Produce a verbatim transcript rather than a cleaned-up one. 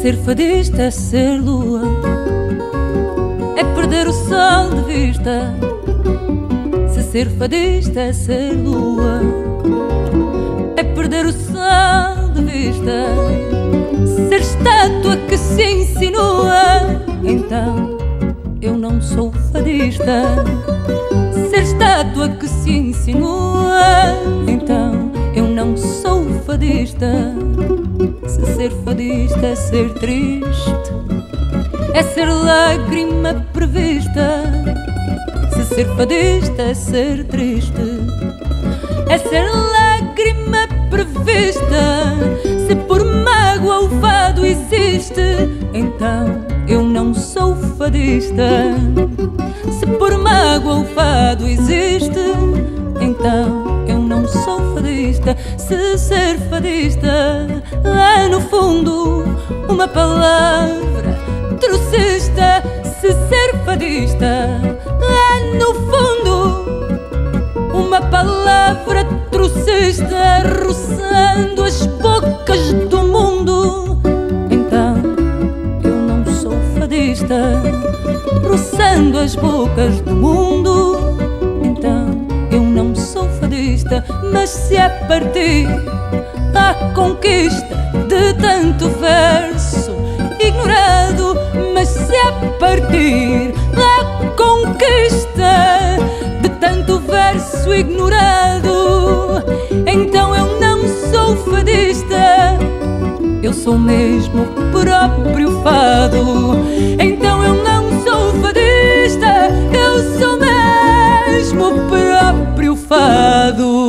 Ser fadista é ser lua, é perder o sol de vista. Se ser fadista é ser lua, é perder o sol de vista. Ser estátua que se insinua, então eu não sou fadista. Ser estátua que se insinua, então eu não sou fadista. Se ser fadista é ser triste, é ser lágrima prevista. Se ser fadista é ser triste, é ser lágrima prevista. Se por mágoa o fado existe, então eu não sou fadista. Se por mágoa o fado existe, então eu não sou fadista. Se ser fadista é no fundo uma palavra trocista. Se ser fadista é no fundo uma palavra trocista, roçando as bocas do mundo, então eu não sou fadista. Roçando as bocas do mundo, então eu não sou fadista. Mas se é partir à conquista de tanto verso ignorado, mas se é partir à conquista de tanto verso ignorado, então eu não sou fadista. Eu sou mesmo o próprio fado. Então eu não sou fadista, eu sou mesmo o próprio fado.